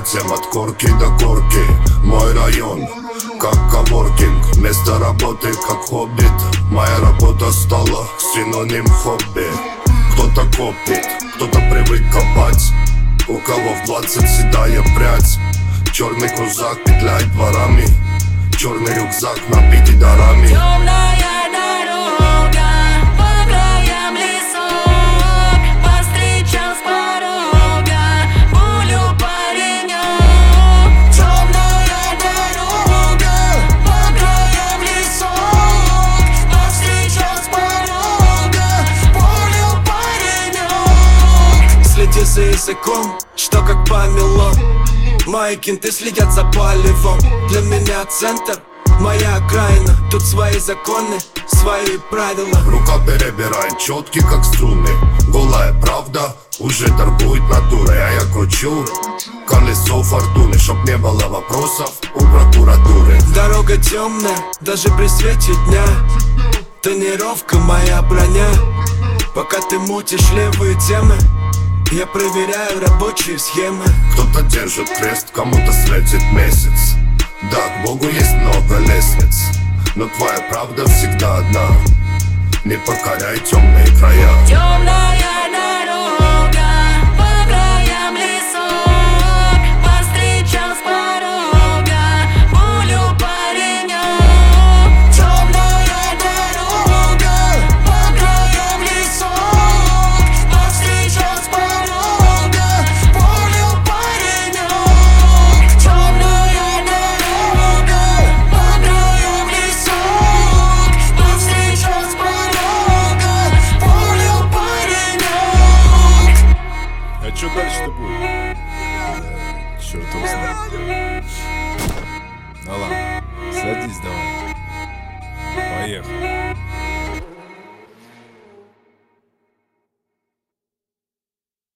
всем от корки до корки. Мой район, как коворкинг, место работы, как хоббит. Моя работа стала синоним хобби. Кто-то копит, кто-то привык копать, у кого в 20 седая прядь. Черный крузак петляет дворами, черный рюкзак набитый дарами. Темная дорога, по краям лесок, повстречал с порога пулю паренек. Темная дорога, по краям лесок, повстречал с порога пулю паренек. Следи за языком, что как помело. Мои кенты следят за поливом. Для меня центр, моя окраина. Тут свои законы, свои правила. Рука перебирает четки, как струны. Голая правда уже торгует натурой. А я кручу колесо фортуны, чтоб не было вопросов у прокуратуры. Дорога темная, даже при свете дня. Тонировка моя броня. Пока ты мутишь левые темы, я проверяю рабочие схемы. Кто-то держит крест, кому-то светит месяц. Да, к Богу есть много лестниц, но твоя правда всегда одна. Не покоряй темные края. Темная дорога, по краям лесок, повстречал с порога пулю паренек. Темная дорога, по краям лесок, повстречал с порога пулю паренек. Темная дорога, по краям лесок, повстречал с порога пулю паренек. А что дальше-то будет? Черт его знает. Ну ладно, садись давай. Поехали.